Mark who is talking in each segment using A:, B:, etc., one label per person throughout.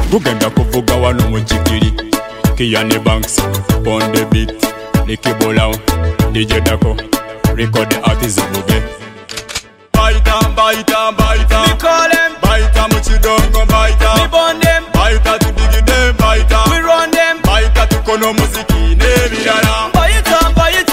A: Gugenda kuvuga wano mu Kikiri Kiyane Banks on the beat Nicky Bolao DJ Dako record the artist Muge Baita
B: We call them
A: Baita muchidongo baita
B: We burn them
A: Baita tudigi dem baita
B: We run them
A: Baita tukono muziki ne birara
B: Baita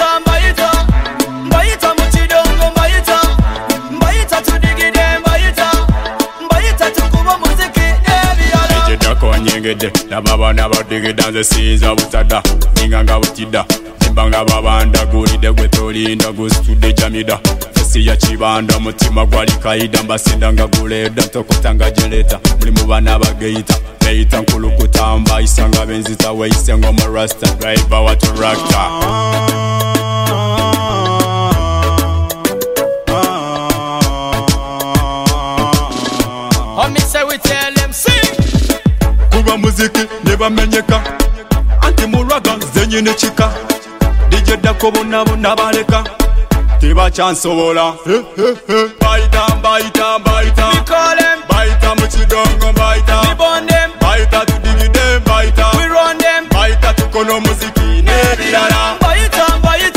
B: muchidongo baita Baita tudigi dem baita tukubo muziki ne birara
A: DJ Dako anyengede Nababa nabadigi danze siza butada Ninganga butida Banga babanda gulide gwetolinda gustude jamida Fesi ya chibanda mutima gwali kaida Mbasenda nga guleda ntokotanga jeleta Muli mubana bageita Leita nkulukutamba Isanga benzita weise ngoma rasta Driver watu rakta
B: Homie say we tell them sing
A: Kuba muziki neba menyeka Anti muraga zenye nechika DJ Dako bona baleka Tiba chansobola Baita
B: We call them
A: Baita muchidongo baita
B: We burn them
A: Baita tudigi dem baita
B: We run them
A: Baita tukono muziki ne birara
B: Baita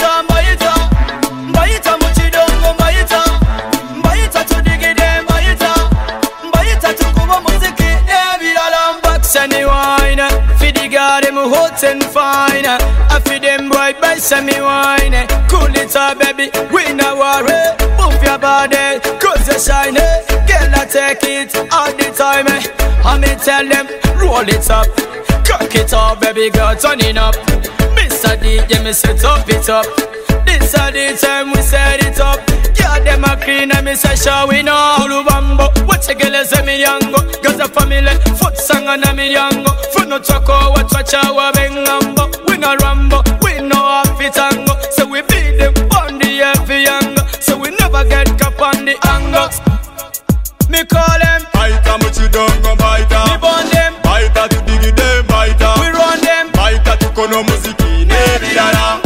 B: muchidongo baita tudigi dem baita tukubo muziki ne birara Box any wine fi the girl them hot and fine I fi them boy by semi wine Cool it up baby we no worry Move your body cause you shine Girl I take it all the time I me tell them roll it up Cock it up baby girl turn it up Mr. DJ me set up it up This a the time we set it up Yeah them a clean and me say show we know Ulubambo what you girl say me yango Gaza family foot song and a me yango Funo choko what wacha bengambo We no rambo we no happy tango So we beat them on the heavy yango So we never get cap on the angle Me call them
A: Baita muchidongo baita
B: We burn them
A: Baita tudigi dem baita
B: We run them
A: Baita tukono muziki ne birara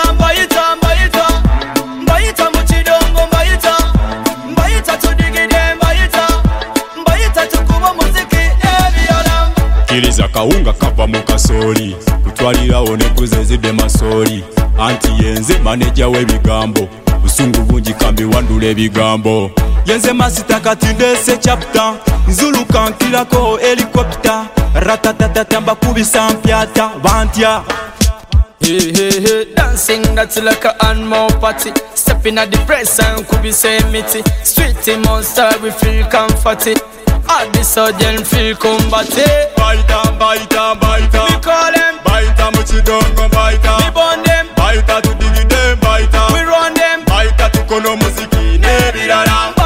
B: Baita muchidongo baita tudigi dem baita tukubo muziki ne birara
A: Kiriza kaunga kava mu kasoli Kutwalirawo ne kuzezide masoli Anti yenze manager w'ebigambo Busungu bungi kambi wandula ebigambo Yenze masita katindese chapter Nzuluka nkirako helicopter Ratatatata mbakubisa mpyata bantya
B: Hey, dancing that's like a animal party Stepping at the press and could be say meaty Street monster we feel comforted All the sudden feel combative
A: Baita
B: We call them
A: Baita muchidongo baita
B: We burn them
A: Baita tudigi dem baita
B: We run them
A: Baita tukono muziki ne birara